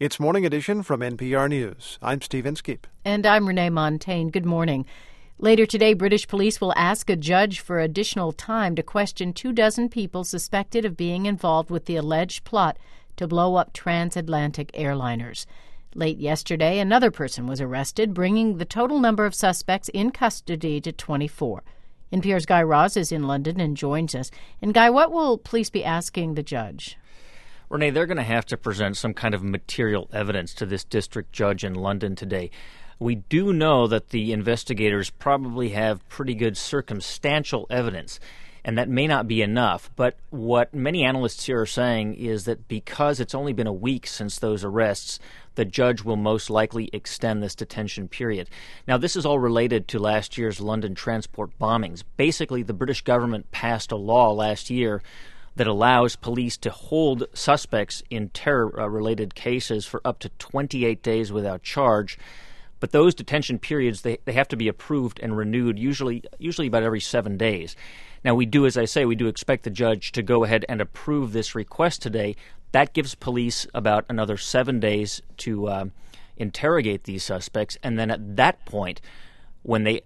It's Morning Edition from NPR News. I'm Steve Inskeep. And I'm Renee Montaigne. Good morning. Later today, British police will ask a judge for additional time to question 24 people suspected of being involved with the alleged plot to blow up transatlantic airliners. Late yesterday, another person was arrested, bringing the total number of suspects in custody to 24. NPR's Guy Raz is in London and joins us. And Guy, what will police be asking the judge? Renee, they're going to have to present some kind of material evidence to this district judge in London today. We do know that the investigators probably have pretty good circumstantial evidence, and that may not be enough. But what many analysts here are saying is that because it's only been a week since those arrests, the judge will most likely extend this detention period. Now, this is all related to last year's London transport bombings. Basically, the British government passed a law last year that allows police to hold suspects in terror-related cases for up to 28 days without charge. But those detention periods, they have to be approved and renewed, usually about every 7 days. Now, we do expect the judge to go ahead and approve this request today. That gives police about another 7 days to interrogate these suspects, and then at that point, when they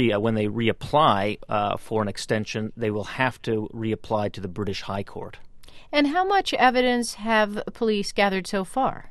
reapply for an extension, they will have to reapply to the British High Court. And how much evidence have police gathered so far?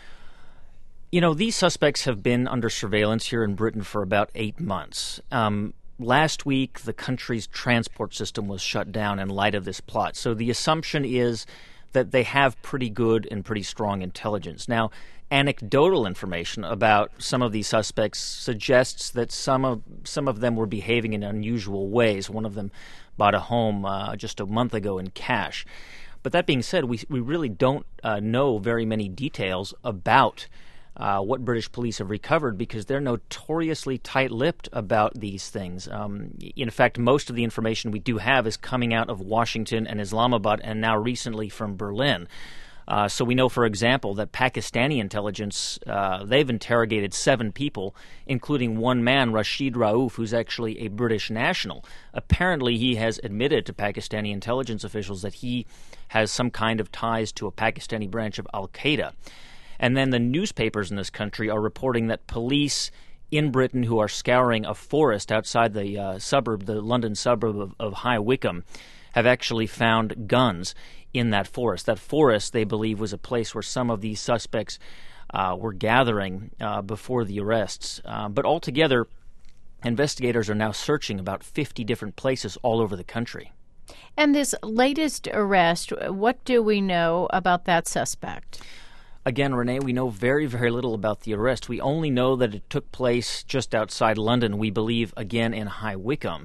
You know, these suspects have been under surveillance here in Britain for about 8 months. Last week, the country's transport system was shut down in light of this plot. So the assumption is that they have pretty good and pretty strong intelligence. Now, anecdotal information about some of these suspects suggests that some of them were behaving in unusual ways. One of them bought a home just a month ago in cash. But that being said, we really don't know very many details about what British police have recovered because they're notoriously tight-lipped about these things. In fact, most of the information we do have is coming out of Washington and Islamabad and now recently from Berlin. So we know, for example, that Pakistani intelligence, they've interrogated 7 people, including one man, Rashid Rauf, who's actually a British national. Apparently, he has admitted to Pakistani intelligence officials that he has some kind of ties to a Pakistani branch of Al-Qaeda. And then the newspapers in this country are reporting that police in Britain who are scouring a forest outside the London suburb of High Wycombe, have actually found guns in that forest. That forest, they believe, was a place where some of these suspects were gathering before the arrests. But altogether, investigators are now searching about 50 different places all over the country. And this latest arrest, what do we know about that suspect? Again, Renee, we know very, very little about the arrest. We only know that it took place just outside London, we believe, again, in High Wycombe.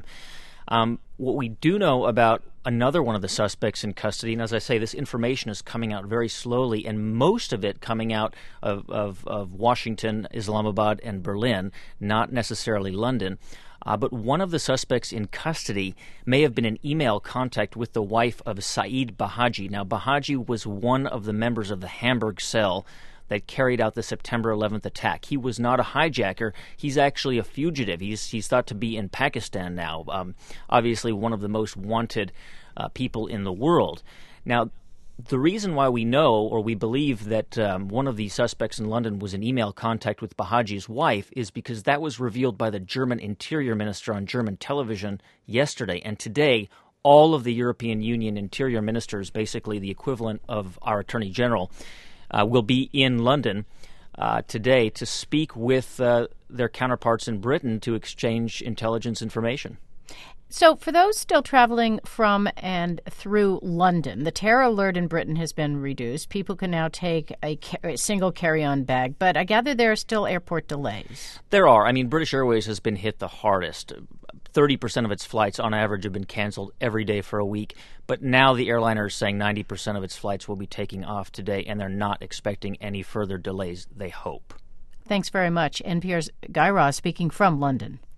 What we do know about another one of the suspects in custody, and as I say, this information is coming out very slowly, and most of it coming out of Washington, Islamabad, and Berlin, not necessarily London. But one of the suspects in custody may have been in email contact with the wife of Saeed Bahaji. Now, Bahaji was one of the members of the Hamburg cell that carried out the September 11th attack. He was not a hijacker. He's actually a fugitive. He's thought to be in Pakistan now, obviously one of the most wanted people in the world. Now, the reason why we know or we believe that one of the suspects in London was in email contact with Bahaji's wife is because that was revealed by the German Interior Minister on German television yesterday. And today, all of the European Union Interior Ministers, basically the equivalent of our Attorney General, will be in London today to speak with their counterparts in Britain to exchange intelligence information. So for those still traveling from and through London, the terror alert in Britain has been reduced. People can now take a single carry-on bag, but I gather there are still airport delays. There are. I mean, British Airways has been hit the hardest. 30% of its flights on average have been canceled every day for a week, but now the airliner is saying 90% of its flights will be taking off today, and they're not expecting any further delays, they hope. Thanks very much. NPR's Guy Raz speaking from London.